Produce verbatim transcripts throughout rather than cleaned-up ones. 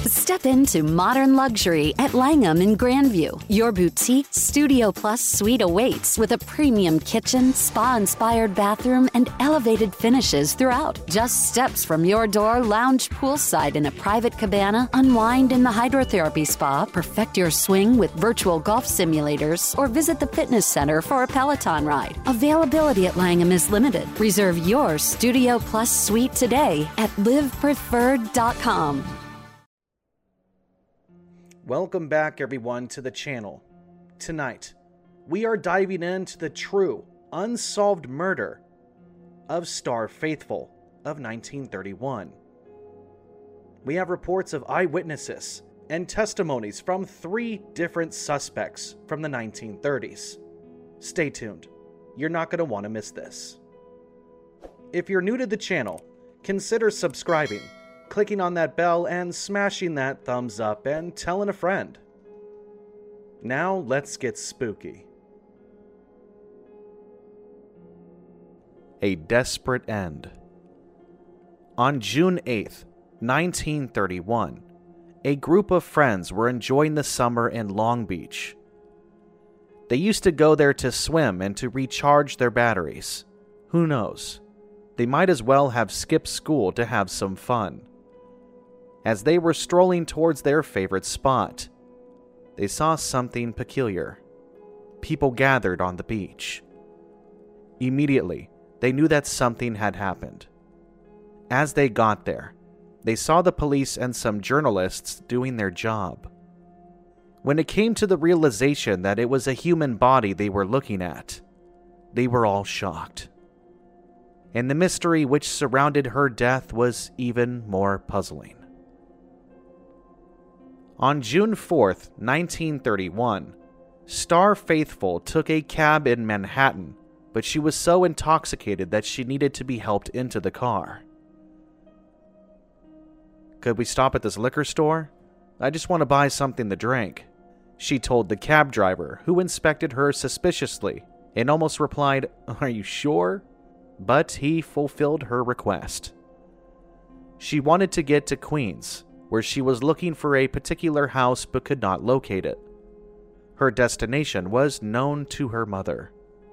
Step into modern luxury at Langham in Grandview. Your boutique Studio Plus suite awaits with a premium kitchen, spa-inspired bathroom, and elevated finishes throughout. Just steps from your door, lounge poolside in a private cabana, unwind in the hydrotherapy spa, perfect your swing with virtual golf simulators, or visit the fitness center for a Peloton ride. Availability at Langham is limited. Reserve your Studio Plus suite today at live preferred dot com. Welcome back, everyone, to the channel. Tonight, we are diving into the true, unsolved murder of Star Faithfull of nineteen thirty-one. We have reports of eyewitnesses and testimonies from three different suspects from the nineteen thirties. Stay tuned. You're not going to want to miss this. If you're new to the channel, consider subscribing, clicking on that bell, and smashing that thumbs up and telling a friend. Now let's get spooky. A desperate end. On June eighth, nineteen thirty-one, a group of friends were enjoying the summer in Long Beach. They used to go there to swim and to recharge their batteries. Who knows? They might as well have skipped school to have some fun. As they were strolling towards their favorite spot, they saw something peculiar. People gathered on the beach. Immediately, they knew that something had happened. As they got there, they saw the police and some journalists doing their job. When it came to the realization that it was a human body they were looking at, they were all shocked. And the mystery which surrounded her death was even more puzzling. On June fourth, nineteen thirty-one, Star Faithfull took a cab in Manhattan, but she was so intoxicated that she needed to be helped into the car. "Could we stop at this liquor store? I just want to buy something to drink," she told the cab driver, who inspected her suspiciously and almost replied, "Are you sure?" But he fulfilled her request. She wanted to get to Queens, where she was looking for a particular house but could not locate it. Her destination was known to her mother.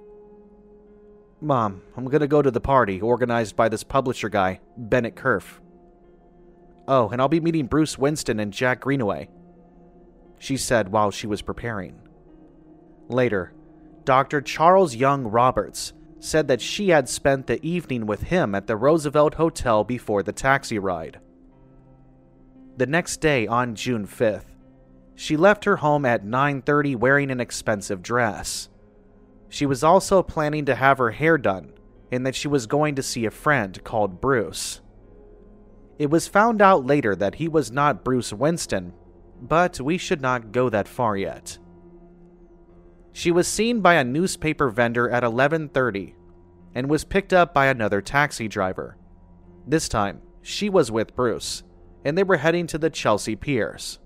"Mom, I'm going to go to the party organized by this publisher guy, Bennett Kerf. Oh, and I'll be meeting Bruce Winston and Jack Greenaway," she said while she was preparing. Later, Doctor Charles Young Roberts said that she had spent the evening with him at the Roosevelt Hotel before the taxi ride. The next day, on June fifth, she left her home at nine thirty wearing an expensive dress. She was also planning to have her hair done, and that she was going to see a friend called Bruce. It was found out later that he was not Bruce Winston, but we should not go that far yet. She was seen by a newspaper vendor at eleven thirty and was picked up by another taxi driver. This time, she was with Bruce, and they were heading to the Chelsea Piers.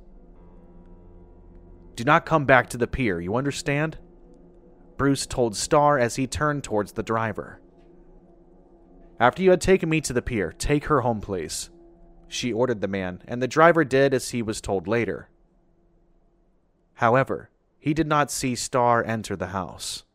"Do not come back to the pier, you understand?" Bruce told Star as he turned towards the driver. "After you had taken me to the pier, take her home, please," she ordered the man, and the driver did as he was told later. However, he did not see Star enter the house.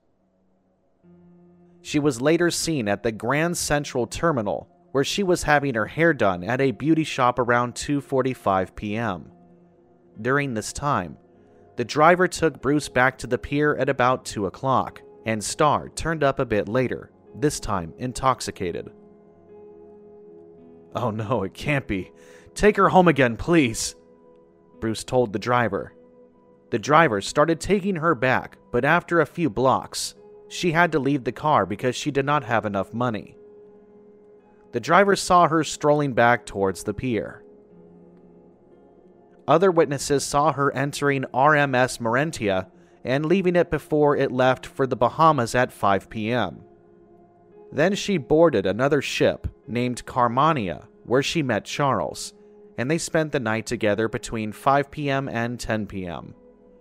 She was later seen at the Grand Central Terminal, where she was having her hair done at a beauty shop around two forty-five p.m. During this time, the driver took Bruce back to the pier at about two o'clock, and Star turned up a bit later, this time intoxicated. "Oh no, it can't be. Take her home again, please," Bruce told the driver. The driver started taking her back, but after a few blocks, she had to leave the car because she did not have enough money. The driver saw her strolling back towards the pier. Other witnesses saw her entering R M S Marentia and leaving it before it left for the Bahamas at five p.m. Then she boarded another ship named Carmania, where she met Charles, and they spent the night together between five p.m. and ten p.m.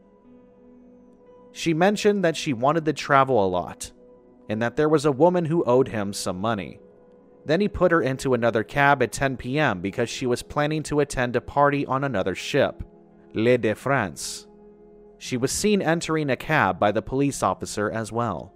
She mentioned that she wanted to travel a lot, and that there was a woman who owed him some money. Then he put her into another cab at ten p.m. because she was planning to attend a party on another ship, Le de France. She was seen entering a cab by the police officer as well.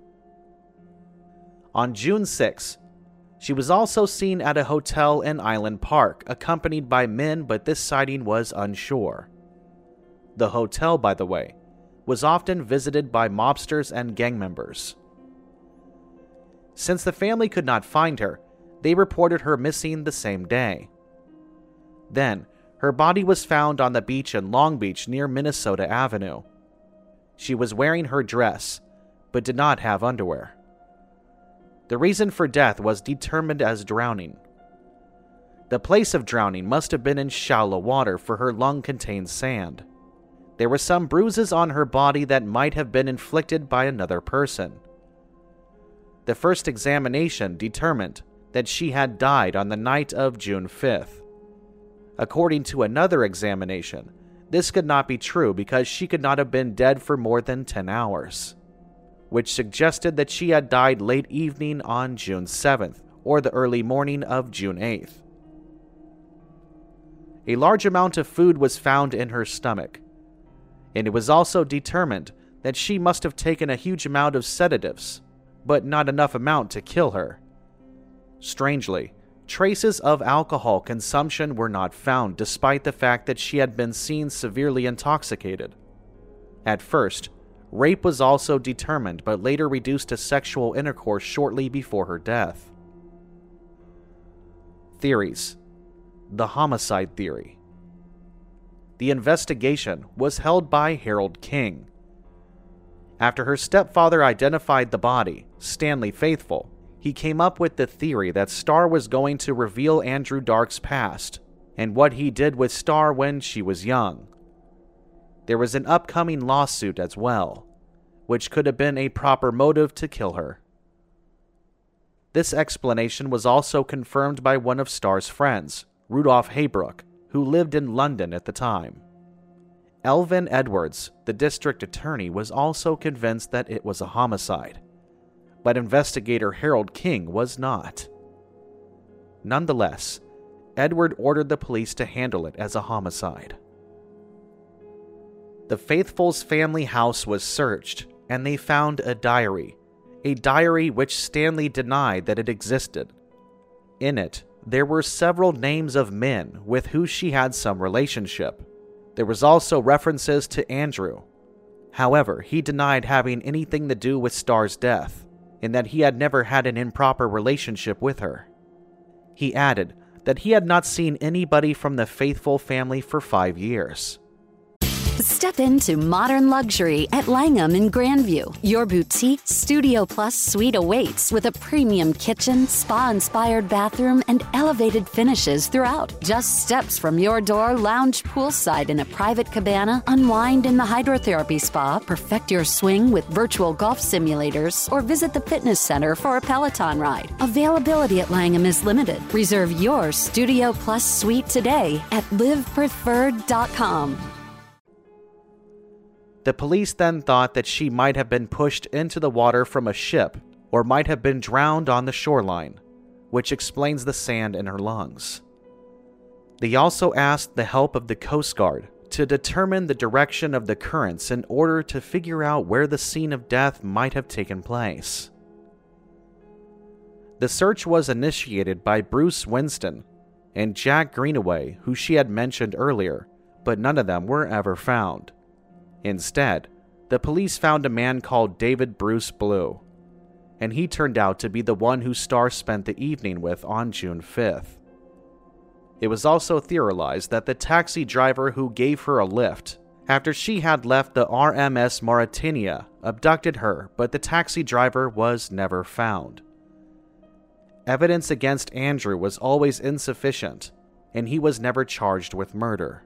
On June sixth, she was also seen at a hotel in Island Park, accompanied by men, but this sighting was unsure. The hotel, by the way, was often visited by mobsters and gang members. Since the family could not find her, they reported her missing the same day. Then, her body was found on the beach in Long Beach near Minnesota Avenue. She was wearing her dress, but did not have underwear. The reason for death was determined as drowning. The place of drowning must have been in shallow water, for her lung contained sand. There were some bruises on her body that might have been inflicted by another person. The first examination determined that she had died on the night of June fifth. According to another examination, this could not be true because she could not have been dead for more than ten hours, which suggested that she had died late evening on June seventh or the early morning of June eighth. A large amount of food was found in her stomach, and it was also determined that she must have taken a huge amount of sedatives, but not enough amount to kill her. Strangely, traces of alcohol consumption were not found, despite the fact that she had been seen severely intoxicated. At first, rape was also determined, but later reduced to sexual intercourse shortly before her death. Theories. The homicide theory. The investigation was held by Harold King. After her stepfather identified the body, Stanley Faithfull, he came up with the theory that Starr was going to reveal Andrew Dark's past and what he did with Starr when she was young. There was an upcoming lawsuit as well, which could have been a proper motive to kill her. This explanation was also confirmed by one of Starr's friends, Rudolph Haybrook, who lived in London at the time. Elvin Edwards, the district attorney, was also convinced that it was a homicide, but investigator Harold King was not. Nonetheless, Edward ordered the police to handle it as a homicide. The Faithfulls' family house was searched, and they found a diary, a diary which Stanley denied that it existed. In it, there were several names of men with who she had some relationship. There was also references to Andrew. However, he denied having anything to do with Starr's death, and that he had never had an improper relationship with her. He added that he had not seen anybody from the Faithfull family for five years. Step into modern luxury at Langham in Grandview. Your boutique Studio Plus suite awaits with a premium kitchen, spa-inspired bathroom, and elevated finishes throughout. Just steps from your door, lounge poolside in a private cabana, unwind in the hydrotherapy spa, perfect your swing with virtual golf simulators, or visit the fitness center for a Peloton ride. Availability at Langham is limited. Reserve your Studio Plus suite today at live preferred dot com. The police then thought that she might have been pushed into the water from a ship or might have been drowned on the shoreline, which explains the sand in her lungs. They also asked the help of the Coast Guard to determine the direction of the currents in order to figure out where the scene of death might have taken place. The search was initiated by Bruce Winston and Jack Greenaway, who she had mentioned earlier, but none of them were ever found. Instead, the police found a man called David Bruce Blue, and he turned out to be the one who Starr spent the evening with on June fifth. It was also theorized that the taxi driver who gave her a lift after she had left the R M S Mauritania abducted her, but the taxi driver was never found. Evidence against Andrew was always insufficient, and he was never charged with murder.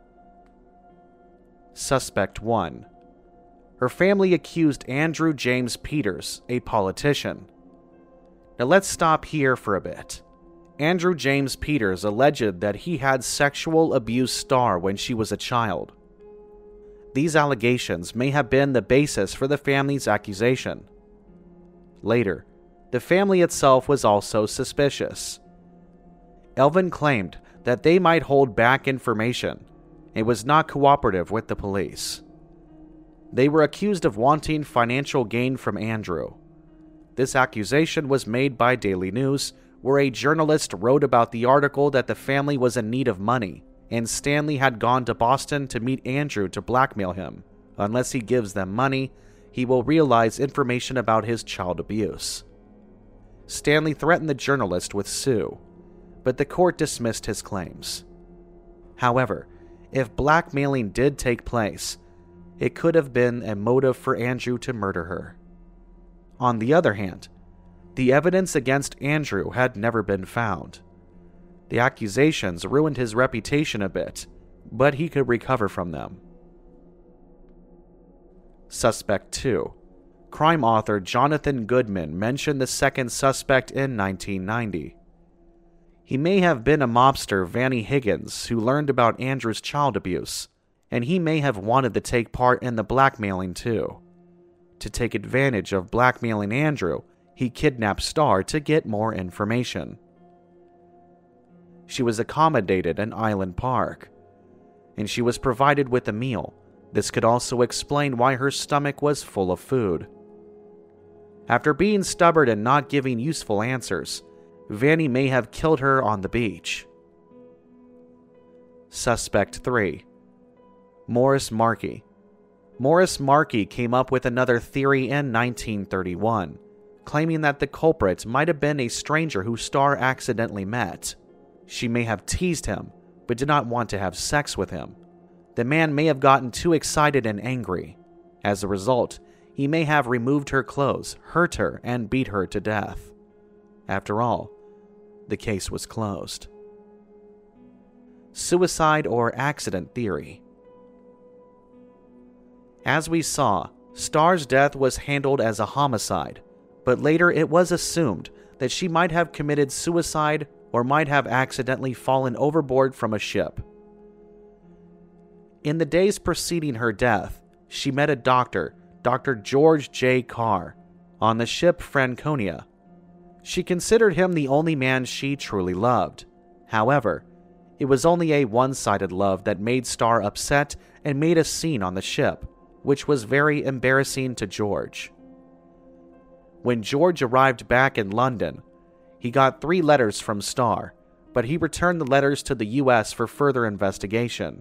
Suspect one. Her family accused Andrew James Peters, a politician. Now let's stop here for a bit. Andrew James Peters alleged that he had sexual abused Starr when she was a child. These allegations may have been the basis for the family's accusation. Later, The family itself was also suspicious. Elvin claimed that they might hold back information and was not cooperative with the police. They were accused of wanting financial gain from Andrew. This accusation was made by Daily News, where a journalist wrote about the article that the family was in need of money, and Stanley had gone to Boston to meet Andrew to blackmail him. Unless he gives them money, he will realize information about his child abuse. Stanley threatened the journalist with sue, but the court dismissed his claims. However, if blackmailing did take place, it could have been a motive for Andrew to murder her. On the other hand, the evidence against Andrew had never been found. The accusations ruined his reputation a bit, but he could recover from them. Suspect two. Crime author Jonathan Goodman mentioned the second suspect in nineteen ninety. He may have been a mobster, Vanny Higgins, who learned about Andrew's child abuse, and he may have wanted to take part in the blackmailing too. To take advantage of blackmailing Andrew, he kidnapped Starr to get more information. She was accommodated in Island Park, and she was provided with a meal. This could also explain why her stomach was full of food. After being stubborn and not giving useful answers, Vanny may have killed her on the beach. Suspect three. Morris Markey. Morris Markey came up with another theory in nineteen thirty-one, claiming that the culprit might have been a stranger who Starr accidentally met. She may have teased him, but did not want to have sex with him. The man may have gotten too excited and angry. As a result, he may have removed her clothes, hurt her, and beat her to death. After all, the case was closed. Suicide or accident theory. As we saw, Starr's death was handled as a homicide, but later it was assumed that she might have committed suicide or might have accidentally fallen overboard from a ship. In the days preceding her death, she met a doctor, Doctor George J. Carr, on the ship Franconia. She considered him the only man she truly loved. However, it was only a one-sided love that made Starr upset and made a scene on the ship, which was very embarrassing to George. When George arrived back in London, he got three letters from Starr, but he returned the letters to the U S for further investigation.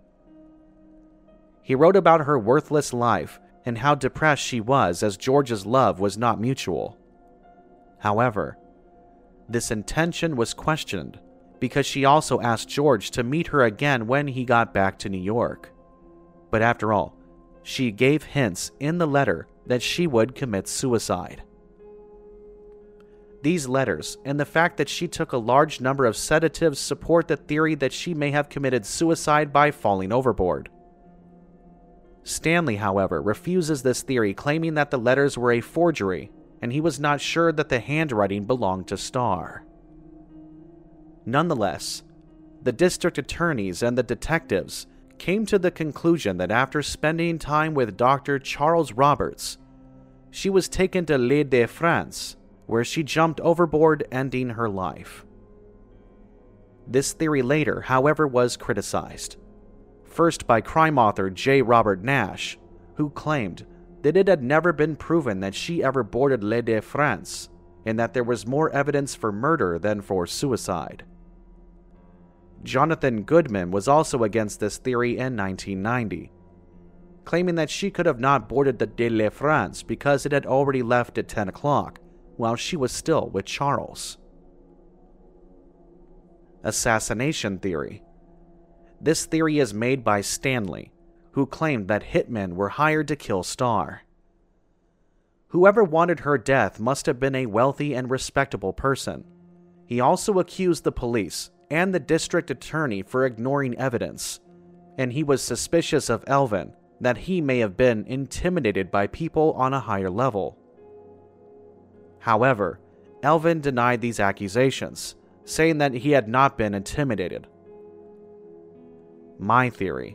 He wrote about her worthless life and how depressed she was as George's love was not mutual. However, this intention was questioned because she also asked George to meet her again when he got back to New York. But after all, she gave hints in the letter that she would commit suicide. These letters and the fact that she took a large number of sedatives support the theory that she may have committed suicide by falling overboard. Stanley, however, refuses this theory, claiming that the letters were a forgery, and he was not sure that the handwriting belonged to Starr. Nonetheless, the district attorneys and the detectives came to the conclusion that after spending time with Doctor Charles Roberts, she was taken to L'Île de France, where she jumped overboard, ending her life. This theory later, however, was criticized. First by crime author J. Robert Nash, who claimed that it had never been proven that she ever boarded L'Île de France, and that there was more evidence for murder than for suicide. Jonathan Goodman was also against this theory in nineteen ninety, claiming that she could have not boarded the L'Île de France because it had already left at ten o'clock, while she was still with Charles. Assassination theory. This theory is made by Stanley, who claimed that hitmen were hired to kill Starr. Whoever wanted her death must have been a wealthy and respectable person. He also accused the police and the district attorney for ignoring evidence, and he was suspicious of Elvin, that he may have been intimidated by people on a higher level. However, Elvin denied these accusations, saying that he had not been intimidated. My theory.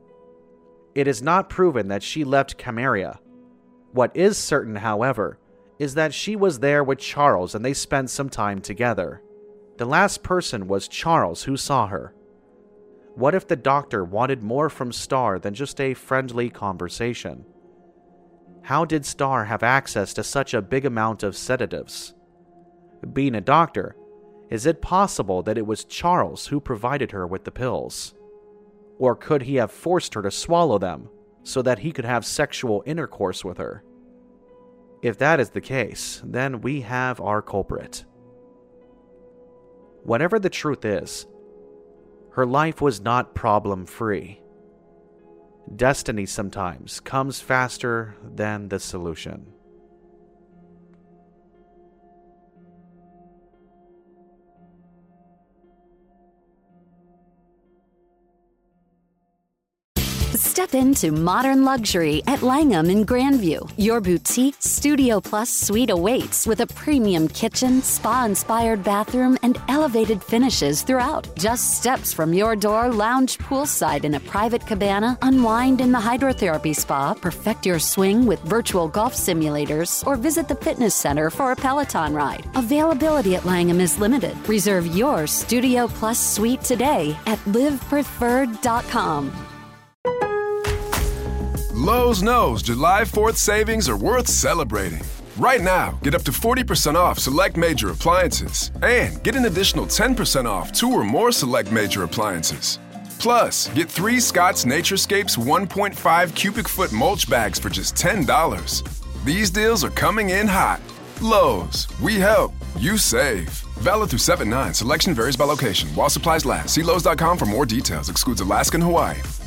It is not proven that she left Camaria. What is certain, however, is that she was there with Charles and they spent some time together. The last person was Charles who saw her. What if the doctor wanted more from Starr than just a friendly conversation? How did Starr have access to such a big amount of sedatives? Being a doctor, is it possible that it was Charles who provided her with the pills? Or could he have forced her to swallow them so that he could have sexual intercourse with her? If that is the case, then we have our culprit. Whatever the truth is, her life was not problem-free. Destiny sometimes comes faster than the solution. Step into modern luxury at Langham in Grandview. Your boutique Studio Plus suite awaits with a premium kitchen, spa-inspired bathroom, and elevated finishes throughout. Just steps from your door, lounge poolside in a private cabana, unwind in the hydrotherapy spa, perfect your swing with virtual golf simulators, or visit the fitness center for a Peloton ride. Availability at Langham is limited. Reserve your Studio Plus suite today at live preferred dot com. Lowe's knows July fourth savings are worth celebrating. Right now, get up to forty percent off select major appliances and get an additional ten percent off two or more select major appliances. Plus, get three Scott's Naturescapes one point five cubic foot mulch bags for just ten dollars. These deals are coming in hot. Lowe's, we help, you save. Valid through seven nine. Selection varies by location. While supplies last. See Lowe's dot com for more details. Excludes Alaska and Hawaii.